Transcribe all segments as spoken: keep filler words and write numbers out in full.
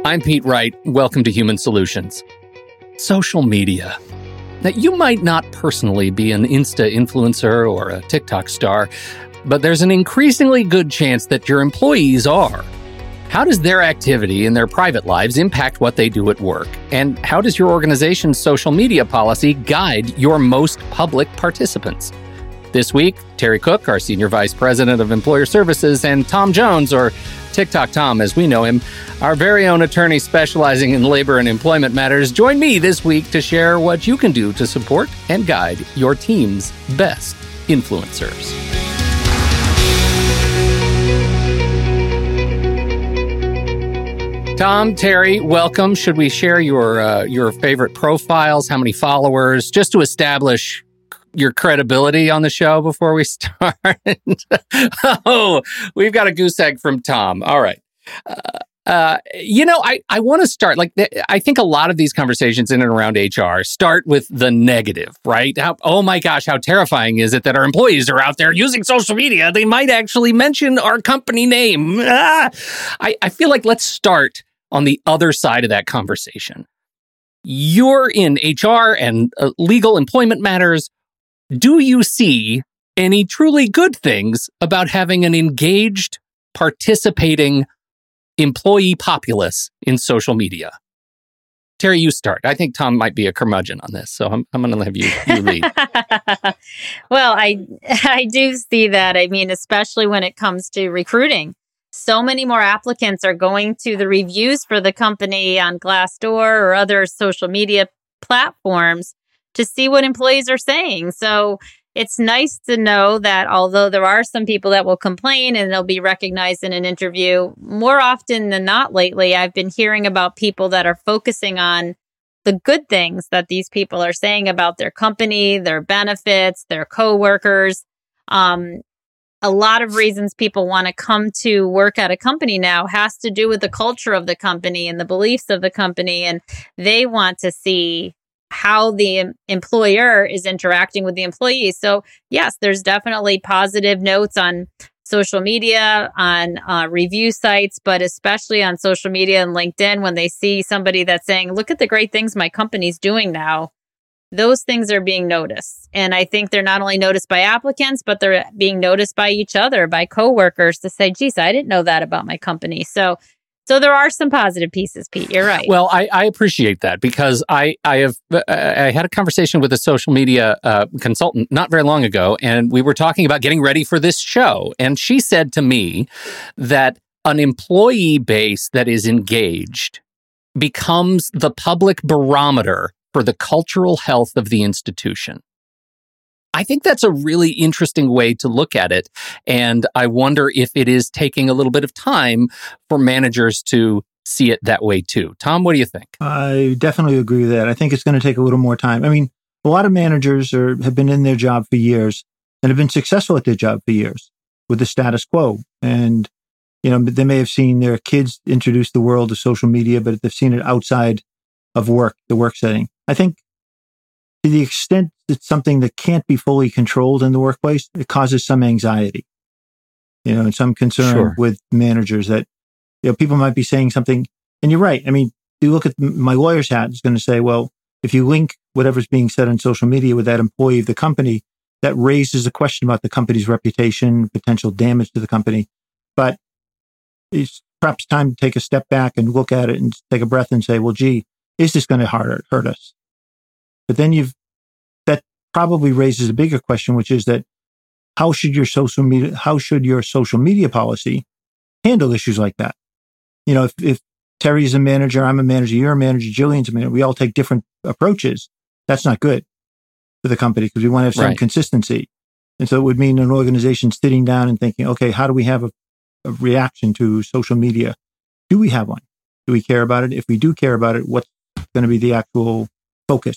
I'm Pete Wright. Welcome to Human Solutions. Social media. Now, you might not personally be an Insta influencer or a TikTok star, but there's an increasingly good chance that your employees are. How does their activity in their private lives impact what they do at work? And how does your organization's social media policy guide your most public participants? This week, Terry Cook, our Senior Vice President of Employer Services, and Tom Jones, or TikTok Tom as we know him, our very own attorney specializing in labor and employment matters, join me this week to share what you can do to support and guide your team's best influencers. Tom, Terry, welcome. Should we share your uh, your favorite profiles? How many followers? Just to establish your credibility on the show before we start. Oh, we've got a goose egg from Tom. All right. Uh, uh, you know, I, I want to start, like, I think a lot of these conversations in and around H R start with the negative, right? How, oh my gosh, how terrifying is it that our employees are out there using social media? They might actually mention our company name. Ah! I, I feel like let's start on the other side of that conversation. You're in H R and uh, legal employment matters. Do you see any truly good things about having an engaged, participating employee populace in social media? Terry, you start. I think Tom might be a curmudgeon on this, so I'm, I'm going to have you, you lead. Well, I I do see that. I mean, especially when it comes to recruiting. So many more applicants are going to the reviews for the company on Glassdoor or other social media platforms to see what employees are saying. So it's nice to know that although there are some people that will complain and they'll be recognized in an interview, more often than not lately, I've been hearing about people that are focusing on the good things that these people are saying about their company, their benefits, their coworkers. Um, a lot of reasons people want to come to work at a company now has to do with the culture of the company and the beliefs of the company. And they want to see how the employer is interacting with the employees. So yes, there's definitely positive notes on social media, on uh, review sites, but especially on social media and LinkedIn, when they see somebody that's saying, look at the great things my company's doing now, those things are being noticed. And I think they're not only noticed by applicants, but they're being noticed by each other, by coworkers to say, geez, I didn't know that about my company. So So there are some positive pieces, Pete. You're right. Well, I, I appreciate that because I I have I had a conversation with a social media uh, consultant not very long ago, and we were talking about getting ready for this show. And she said to me that an employee base that is engaged becomes the public barometer for the cultural health of the institution. I think that's a really interesting way to look at it. And I wonder if it is taking a little bit of time for managers to see it that way too. Tom, what do you think? I definitely agree with that. I think it's going to take a little more time. I mean, a lot of managers are, have been in their job for years and have been successful at their job for years with the status quo. And, you know, they may have seen their kids introduce the world to social media, but they've seen it outside of work, the work setting. I think to the extent it's something that can't be fully controlled in the workplace, it causes some anxiety, you know, and some concern Sure. with managers that, you know, people might be saying something. And you're right. I mean, you look at my lawyer's hat, it's going to say, well, if you link whatever's being said on social media with that employee of the company, that raises a question about the company's reputation, potential damage to the company. But it's perhaps time to take a step back and look at it and take a breath and say, well, gee, is this going to hurt, hurt us? But then you've, that probably raises a bigger question, which is that how should your social media, how should your social media policy handle issues like that? You know, if, if Terry's a manager, I'm a manager, you're a manager, Jillian's a manager, we all take different approaches. That's not good for the company because we want to have some Right. consistency. And so it would mean an organization sitting down and thinking, okay, how do we have a, a reaction to social media? Do we have one? Do we care about it? If we do care about it, what's going to be the actual focus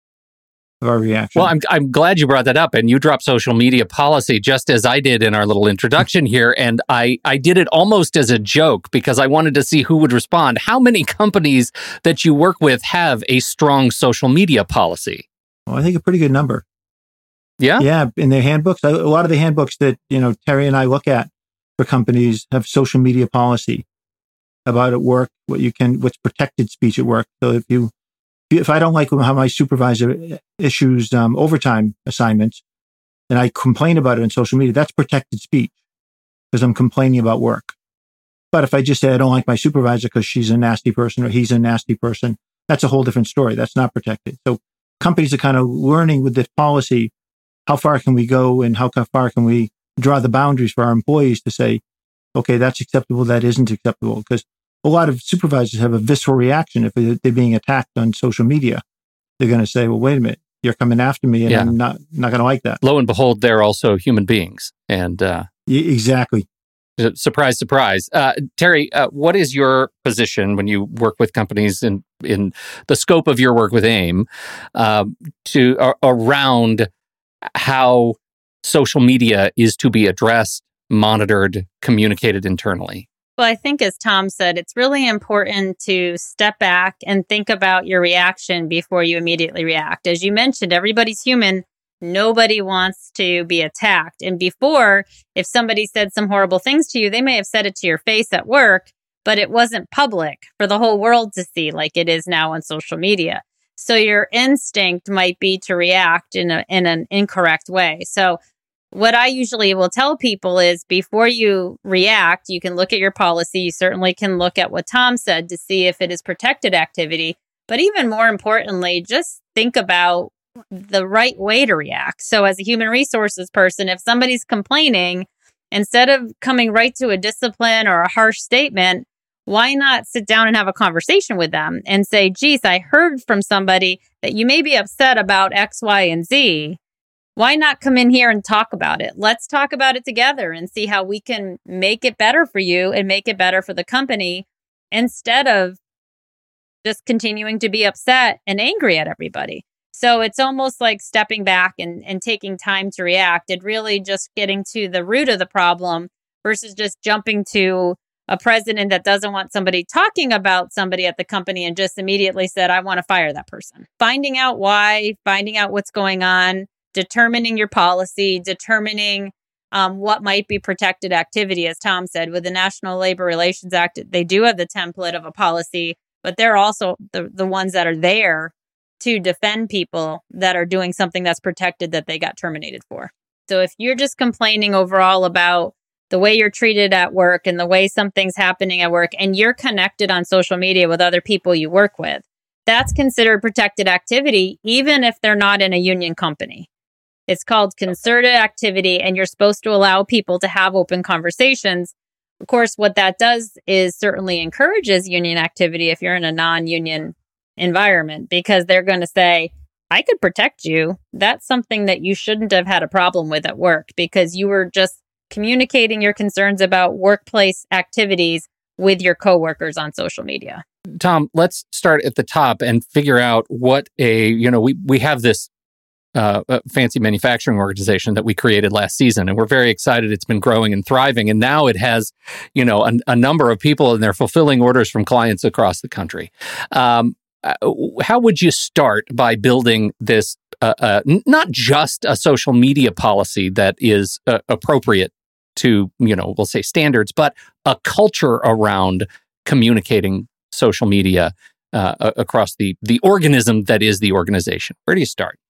of our reaction? Well, I'm I'm glad you brought that up, and you dropped social media policy just as I did in our little introduction here, and I I did it almost as a joke because I wanted to see who would respond. How many companies that you work with have a strong social media policy? Well, I think a pretty good number. Yeah? Yeah, in their handbooks, a lot of the handbooks that, you know, Terry and I look at for companies have social media policy. about at work, what you can, what's protected speech at work. So if you, if I don't like how my supervisor issues um, overtime assignments, and I complain about it on social media, that's protected speech because I'm complaining about work. But if I just say I don't like my supervisor because she's a nasty person or he's a nasty person, that's a whole different story. That's not protected. So companies are kind of learning with this policy, how far can we go and how far can we draw the boundaries for our employees to say, okay, that's acceptable, that isn't acceptable. Because a lot of supervisors have a visceral reaction if they're being attacked on social media. They're going to say, well, wait a minute, you're coming after me and yeah. I'm not, not going to like that. Lo and behold, they're also human beings. And uh, yeah, exactly. Surprise, surprise. Uh, Terry, uh, what is your position when you work with companies in, in the scope of your work with AIM uh, to uh, around how social media is to be addressed, monitored, communicated internally? Well, I think as Tom said, it's really important to step back and think about your reaction before you immediately react. As you mentioned, everybody's human. Nobody wants to be attacked. And before, if somebody said some horrible things to you, they may have said it to your face at work, but it wasn't public for the whole world to see like it is now on social media. So your instinct might be to react in a, in an incorrect way. So what I usually will tell people is before you react, you can look at your policy. You certainly can look at what Tom said to see if it is protected activity. But even more importantly, just think about the right way to react. So as a human resources person, if somebody's complaining, instead of coming right to a discipline or a harsh statement, why not sit down and have a conversation with them and say, geez, I heard from somebody that you may be upset about X, Y, and Z. Why not come in here and talk about it? Let's talk about it together and see how we can make it better for you and make it better for the company instead of just continuing to be upset and angry at everybody. So it's almost like stepping back and, and taking time to react and really just getting to the root of the problem versus just jumping to a president that doesn't want somebody talking about somebody at the company and just immediately said, I want to fire that person. Finding out why, finding out what's going on, determining your policy, determining um, what might be protected activity. As Tom said, with the National Labor Relations Act, they do have the template of a policy, but they're also the, the ones that are there to defend people that are doing something that's protected that they got terminated for. So if you're just complaining overall about the way you're treated at work and the way something's happening at work, and you're connected on social media with other people you work with, that's considered protected activity, even if they're not in a union company. It's called concerted activity, and you're supposed to allow people to have open conversations. Of course, what that does is certainly encourages union activity if you're in a non-union environment, because they're going to say, I could protect you. That's something that you shouldn't have had a problem with at work because you were just communicating your concerns about workplace activities with your coworkers on social media. Tom, let's start at the top and figure out what a, you know, we, we have this uh, fancy manufacturing organization that we created last season, and we're very excited. It's been growing and thriving. And now it has, you know, a, a number of people, and they're fulfilling orders from clients across the country. Um, Uh, how would you start by building this, uh, uh, n- not just a social media policy that is uh, appropriate to, you know, we'll say standards, but a culture around communicating social media uh, across the the organism that is the organization? Where do you start?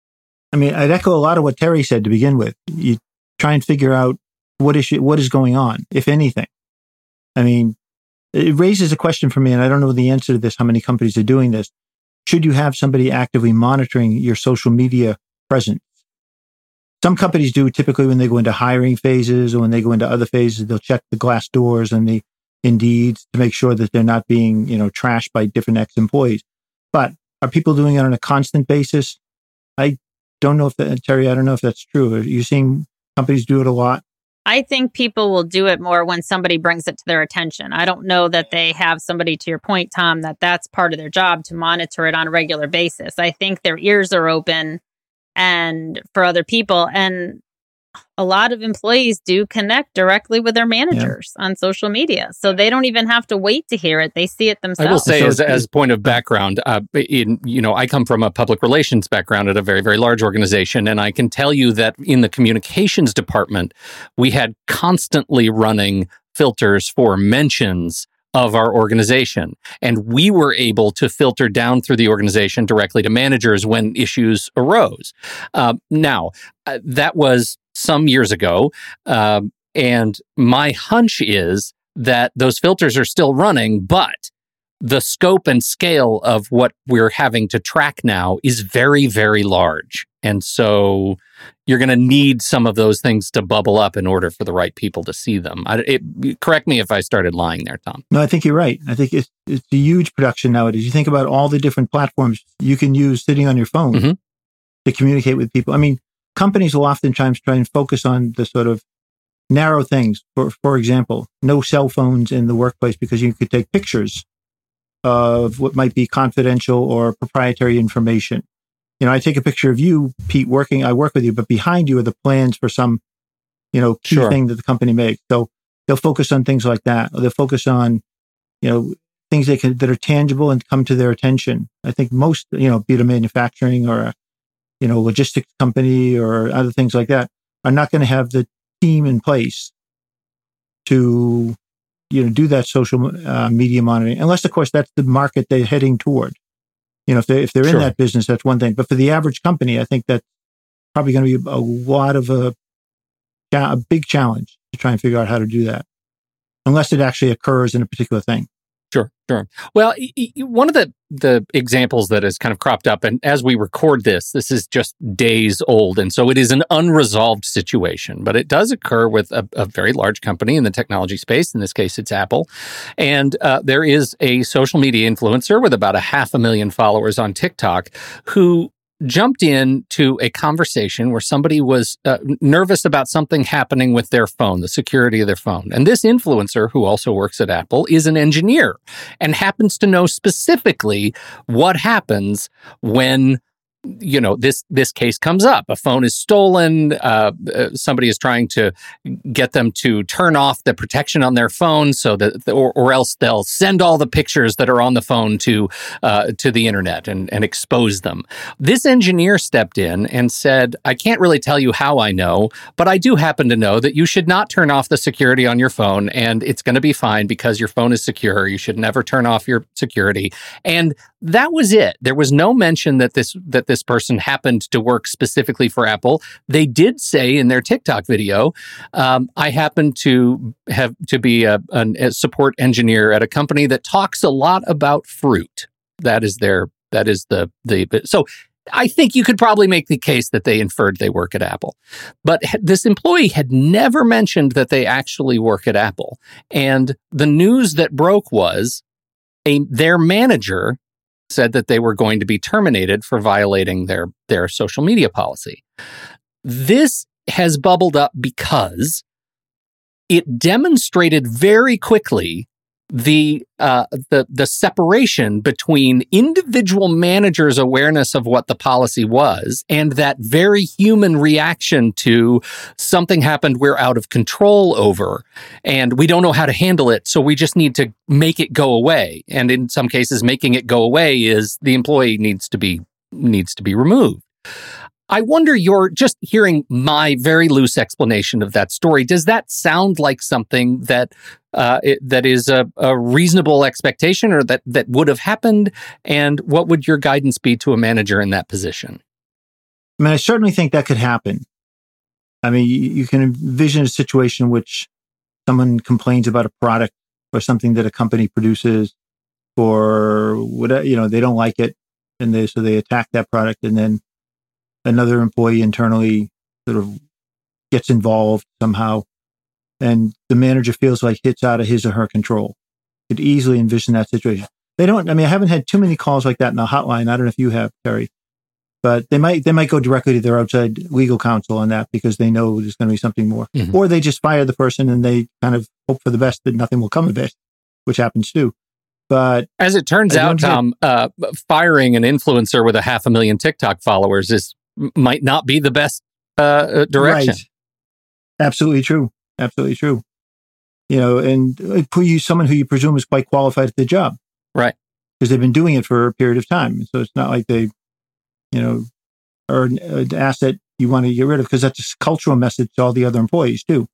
I mean, I'd echo a lot of what Terry said to begin with. You try and figure out what is what is going on, if anything. I mean, it raises a question for me, and I don't know the answer to this, how many companies are doing this. Should you have somebody actively monitoring your social media presence? Some companies do, typically when they go into hiring phases or when they go into other phases, they'll check the Glassdoors and the Indeeds to make sure that they're not being, you know, trashed by different ex-employees. But are people doing it on a constant basis? I don't know if that, Terry, I don't know if that's true. Are you seeing companies do it a lot? I think people will do it more when somebody brings it to their attention. I don't know that they have somebody, to your point, Tom, that that's part of their job to monitor it on a regular basis. I think their ears are open and for other people. And a lot of employees do connect directly with their managers yeah. on social media. So they don't even have to wait to hear it. They see it themselves. I will say, so as as point of background, uh, in you know, I come from a public relations background at a very, very large organization. And I can tell you that in the communications department, we had constantly running filters for mentions of our organization. And we were able to filter down through the organization directly to managers when issues arose. Uh, now, uh, that was some years ago. Uh, and my hunch is that those filters are still running, but the scope and scale of what we're having to track now is very, very large. And so you're going to need some of those things to bubble up in order for the right people to see them. I, it, correct me if I started lying there, Tom. No, I think you're right. I think it's, it's a huge production nowadays. You think about all the different platforms you can use sitting on your phone mm-hmm. to communicate with people. I mean, companies will oftentimes try and focus on the sort of narrow things. For, for example, no cell phones in the workplace because you could take pictures of what might be confidential or proprietary information. You know, I take a picture of you, Pete, working, I work with you, but behind you are the plans for some, you know, key sure. thing that the company makes. So they'll focus on things like that. Or they'll focus on, you know, things they can, that are tangible and come to their attention. I think most, you know, be it a manufacturing or a, you know, logistics company or other things like that, are not going to have the team in place to, you know, do that social uh, media monitoring, unless, of course, that's the market they're heading toward. You know, if they if they're sure. in that business, that's one thing. But for the average company, I think that's probably going to be a lot of a a big challenge to try and figure out how to do that, unless it actually occurs in a particular thing. Sure, sure. Well, y- y- one of the, the examples that has kind of cropped up, and as we record this, this is just days old, and so it is an unresolved situation, but it does occur with a, a very large company in the technology space. In this case, it's Apple. And uh, there is a social media influencer with about a half a million followers on TikTok who jumped into a conversation where somebody was uh, nervous about something happening with their phone, the security of their phone. And this influencer, who also works at Apple, is an engineer and happens to know specifically what happens when, you know, this this case comes up. A phone is stolen. Uh, somebody is trying to get them to turn off the protection on their phone, so that, or, or else they'll send all the pictures that are on the phone to uh, to the internet and, and expose them. This engineer stepped in and said, "I can't really tell you how I know, but I do happen to know that you should not turn off the security on your phone, and it's going to be fine because your phone is secure. You should never turn off your security." And that was it. There was no mention that this that this person happened to work specifically for Apple. They did say in their TikTok video, um, "I happen to have to be a, an, a support engineer at a company that talks a lot about fruit." That is their. That is the the. So I think you could probably make the case that they inferred they work at Apple, but this employee had never mentioned that they actually work at Apple. And the news that broke was a their manager said that they were going to be terminated for violating their, their social media policy. This has bubbled up because it demonstrated very quickly the uh, the the separation between individual managers' awareness of what the policy was and that very human reaction to something happened we're out of control over, and we don't know how to handle it, so we just need to make it go away. And in some cases, making it go away is the employee needs to be needs to be removed. I wonder, you're just hearing my very loose explanation of that story. Does that sound like something that uh, it, that is a, a reasonable expectation, or that, that would have happened? And what would your guidance be to a manager in that position? I mean, I certainly think that could happen. I mean, you, you can envision a situation in which someone complains about a product or something that a company produces, or whatever, you know, they don't like it, and they so they attack that product, and then another employee internally sort of gets involved somehow, and the manager feels like it's out of his or her control. Could easily envision that situation. They don't, I mean, I haven't had too many calls like that in the hotline. I don't know if you have, Terry, but they might, they might go directly to their outside legal counsel on that because they know there's going to be something more. Mm-hmm. Or they just fire the person and they kind of hope for the best that nothing will come of it, which happens too. But as it turns out, Tom, uh, firing an influencer with a half a million TikTok followers is might not be the best uh, direction. Right. Absolutely true. Absolutely true. You know, and put you someone who you presume is quite qualified at the job, right? Because they've been doing it for a period of time. So it's not like they, you know, are an asset you want to get rid of, because that's a cultural message to all the other employees too.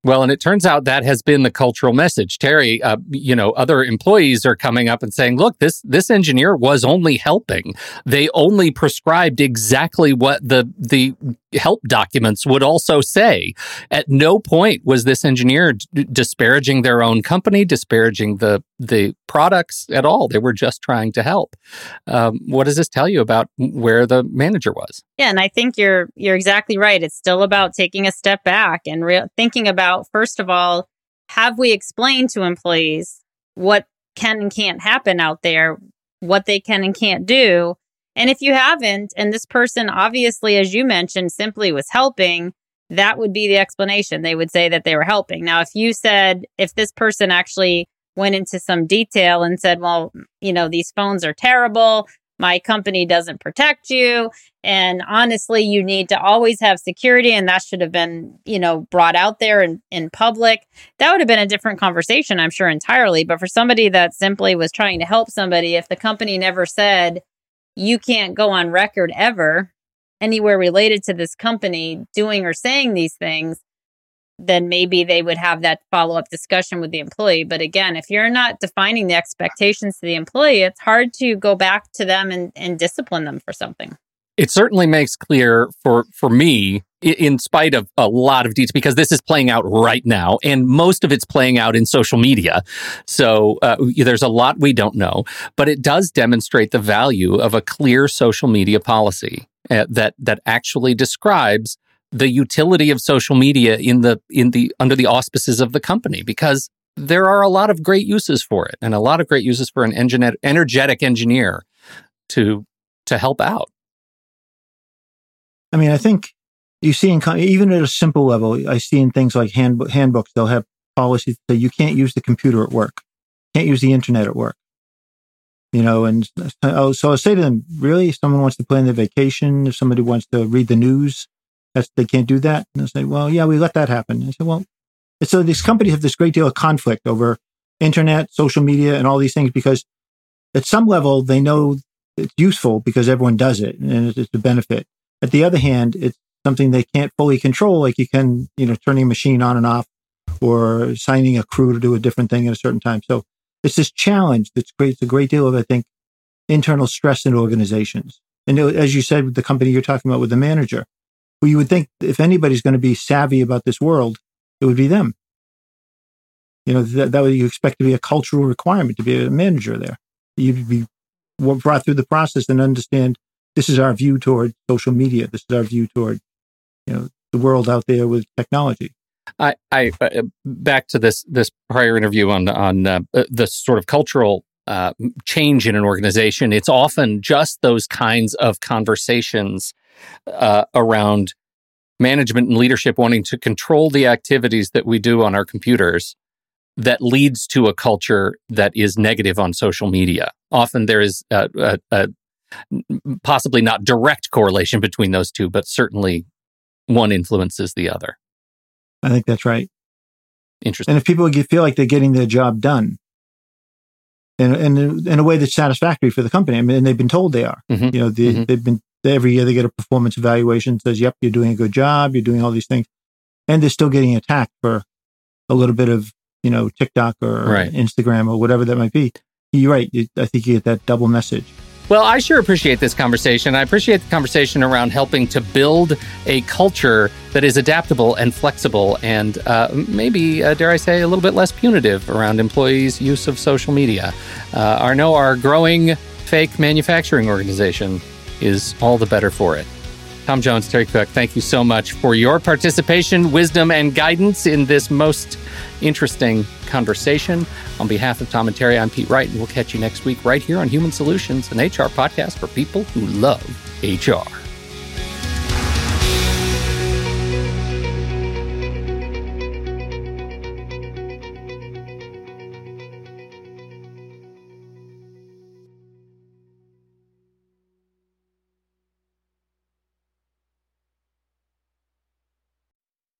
Well, and it turns out that has been the cultural message. Terry, uh, you know, other employees are coming up and saying, look, this this engineer was only helping. They only prescribed exactly what the the help documents would also say. At no point was this engineer d- disparaging their own company, disparaging the the products at all. They were just trying to help. Um, what does this tell you about where the manager was? Yeah, and I think you're you're exactly right. It's still about taking a step back and re- thinking about, first of all, have we explained to employees what can and can't happen out there, what they can and can't do? And if you haven't, and this person obviously, as you mentioned, simply was helping, that would be the explanation. They would say that they were helping. Now, if you said, if this person actually went into some detail and said, well, you know, these phones are terrible, my company doesn't protect you, and honestly, you need to always have security, and that should have been, you know, brought out there in, in public, that would have been a different conversation, I'm sure, entirely. But for somebody that simply was trying to help somebody, if the company never said, you can't go on record ever anywhere related to this company doing or saying these things, then maybe they would have that follow-up discussion with the employee. But again, if you're not defining the expectations to the employee, it's hard to go back to them and, and discipline them for something. It certainly makes clear for, for me, in spite of a lot of details, because this is playing out right now, and most of it's playing out in social media. So uh, there's a lot we don't know, but it does demonstrate the value of a clear social media policy uh, that that actually describes the utility of social media in the in the under the auspices of the company, because there are a lot of great uses for it, and a lot of great uses for an engine, energetic engineer to to help out. I mean, I think you see, in, even at a simple level, I see in things like handbook, handbooks, they'll have policies that you can't use the computer at work, can't use the internet at work. You know, and so I say to them, really, if someone wants to plan their vacation, if somebody wants to read the news, that's, they can't do that. And they'll say, well, yeah, we let that happen. And I say, well, and so these companies have this great deal of conflict over internet, social media, and all these things, because at some level, they know it's useful because everyone does it and it's a benefit. At the other hand, it's something they can't fully control, like you can, you know, turning a machine on and off or assigning a crew to do a different thing at a certain time. So it's this challenge that creates a great deal of, I think, internal stress in organizations. And as you said, with the company you're talking about with the manager, well, you would think if anybody's going to be savvy about this world, it would be them. You know, that, that would you expect to be a cultural requirement to be a manager there. You'd be brought through the process and understand this is our view toward social media. This is our view toward, you know, the world out there with technology. I, I uh, back to this this prior interview on on uh, the sort of cultural uh, change in an organization. It's often just those kinds of conversations uh, around management and leadership wanting to control the activities that we do on our computers that leads to a culture that is negative on social media. Often there is a, a, a possibly not direct correlation between those two, but certainly one influences the other. I think that's right. Interesting. And if people get, feel like they're getting their job done in, in, in a way that's satisfactory for the company, I mean, and they've been told they are, mm-hmm. you know, they, mm-hmm. they've been, every year they get a performance evaluation that says, yep, you're doing a good job, you're doing all these things. And they're still getting attacked for a little bit of, you know, TikTok or right. Instagram or whatever that might be. You're right. I think you get that double message. Well, I sure appreciate this conversation. I appreciate the conversation around helping to build a culture that is adaptable and flexible and uh, maybe, uh, dare I say, a little bit less punitive around employees' use of social media. Uh, I know our growing fake manufacturing organization is all the better for it. Tom Jones, Terry Cook, thank you so much for your participation, wisdom, and guidance in this most interesting conversation. On behalf of Tom and Terry, I'm Pete Wright, and we'll catch you next week right here on Human Solutions, an H R podcast for people who love H R.